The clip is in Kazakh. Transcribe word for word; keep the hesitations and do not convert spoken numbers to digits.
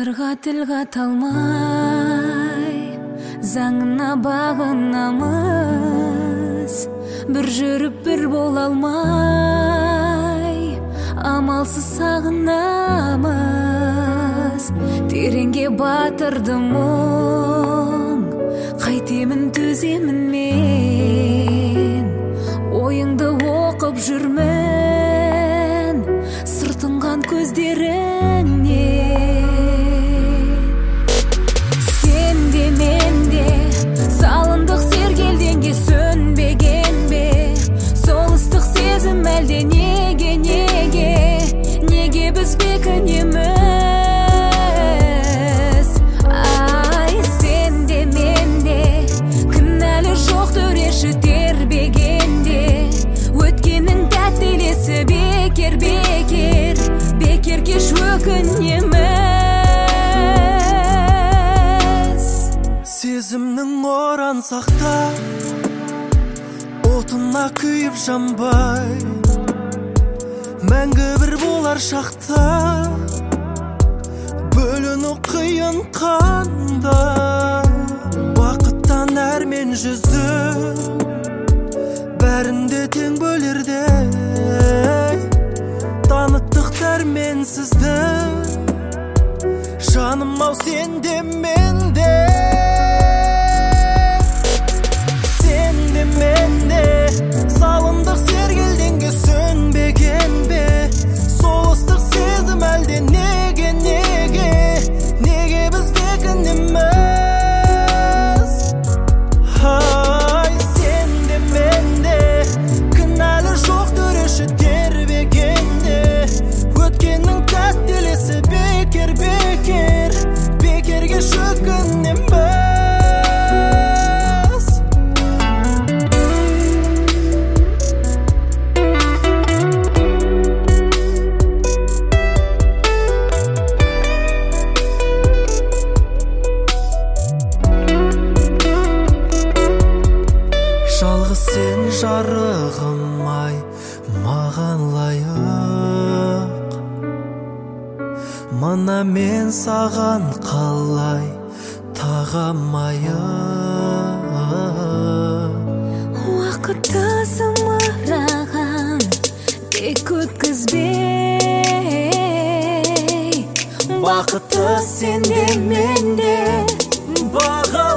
Тағдырға тіл қата алмай, заңына бағынамыз. Бір жүріп бір бола алмай, амалсыз сағынамыз. Тереңге батырды мұң, қайтемін төземін мен. Ойыңды оқып жүрмін, сыртынған көздеріңнен. Сен де мен де салындық сергелденге, сөнбеген бе сол ыстық сезім? Әлде неге, неге, неге біз бекінеміз? Ай, сен де мен де кінәлі жоқ төреші тербегенде. Өткеннің тәтті елесі бекер, бекер, бекер кеш өкінеміз. Сезімнің оран сақта, отына күйіп жанбай, мәңгі бір болар шақта, бөліну қиын қанда. Бақыттан әрмен жүзді, бәрінде тең бөлерде. Таныттық дәрмен сізді, жаным ау сен де мен де. Сен де мен де салындық сергелденге, сөнбеген бе сол ыстық сезім? Әлде неге, неге, неге біз бекінеміз? Ай, сен де мен де кінәлі жоқ төреші тербегенде. Өткеннің тәтті елесі бекер, бекер, бекерге өкінеміз. Жалғыз сен жарығым ай, маған лайық. Мына мен саған қалай тағамайық. Уақытты зымыраған тек өткізбей, Бақытты сен де мен де баға